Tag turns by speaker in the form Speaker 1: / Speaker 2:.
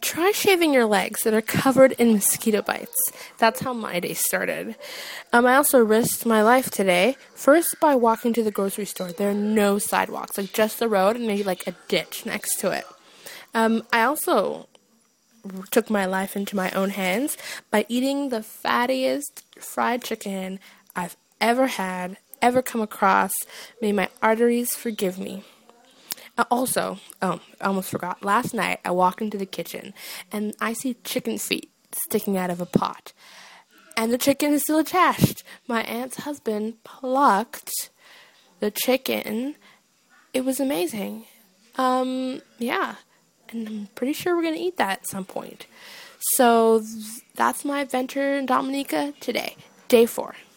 Speaker 1: try shaving your legs that are covered in mosquito bites. That's how my day started. I also risked my life today, first by walking to the grocery store. There are no sidewalks, like just the road and maybe like a ditch next to it. I also took my life into my own hands by eating the fattiest fried chicken I've ever had, ever come across. May my arteries forgive me. I almost forgot. Last night, I walked into the kitchen, and I see chicken feet sticking out of a pot. And the chicken is still attached. My aunt's husband plucked the chicken. It was amazing. Yeah. And I'm pretty sure we're going to eat that at some point. So that's my adventure in Dominica today. Day 4.